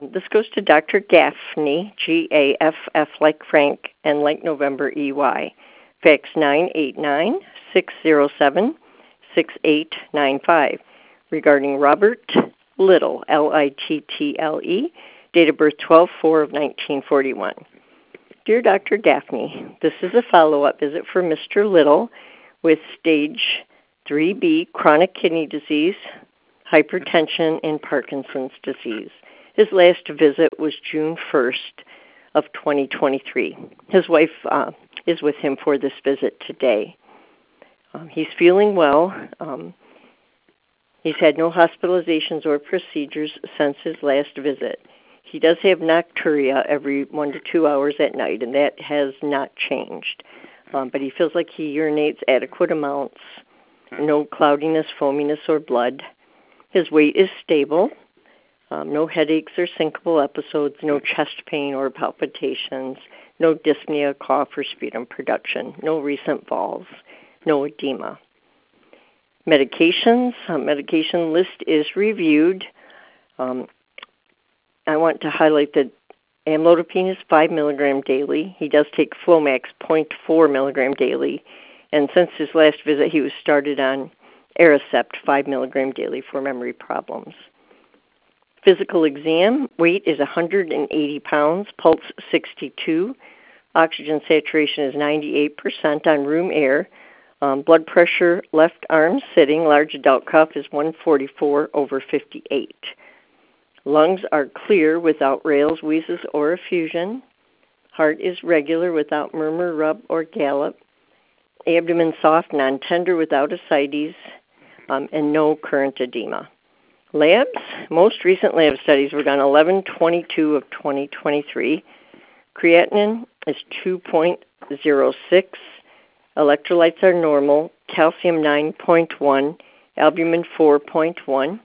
This goes to Dr. Gaffney, Gaff like Frank and like November EY. Fax 989-607-6895 regarding Robert Little, Little, date of birth 12/4 of 1941. Dear Dr. Gaffney, this is a follow-up visit for Mr. Little with stage 3B chronic kidney disease, hypertension, and Parkinson's disease. His last visit was June 1st of 2023. His wife is with him for this visit today. He's feeling well. He's had no hospitalizations or procedures since his last visit. He does have nocturia every 1 to 2 hours at night, and that has not changed. But he feels like he urinates adequate amounts, no cloudiness, foaminess, or blood. His weight is stable, no headaches or syncopal episodes, no chest pain or palpitations, no dyspnea, cough, or sputum production, no recent falls, no edema. Medications, medication list is reviewed. I want to highlight that amlodipine is 5 milligram daily. He does take Flomax 0.4 milligram daily. And since his last visit, he was started on Aricept 5 milligram daily for memory problems. Physical exam, weight is 180 pounds, pulse 62. Oxygen saturation is 98% on room air. Blood pressure, left arm sitting, large adult cuff is 144/58. Lungs are clear without rales, wheezes, or effusion. Heart is regular without murmur, rub, or gallop. Abdomen soft, non-tender without ascites, and no current edema. Labs, most recent lab studies were done 11/22 of 2023. Creatinine is 2.06. Electrolytes are normal. Calcium 9.1. Albumin 4.1.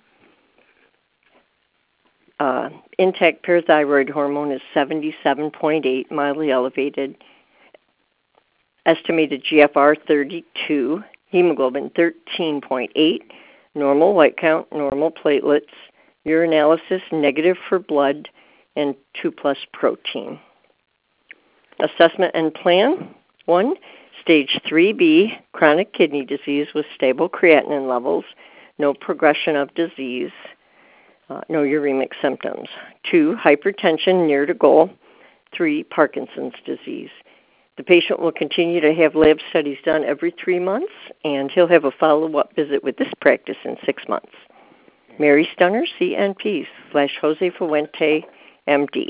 Intact parathyroid hormone is 77.8, mildly elevated. Estimated GFR 32, hemoglobin 13.8, normal white count, normal platelets, urinalysis negative for blood, and 2+ protein. Assessment and plan. 1, stage 3B, chronic kidney disease with stable creatinine levels, no progression of disease. No uremic symptoms. 2, hypertension near to goal. 3, Parkinson's disease. The patient will continue to have lab studies done every 3 months, and he'll have a follow-up visit with this practice in 6 months. Mary Stunner, CNP /Jose Fuente, MD.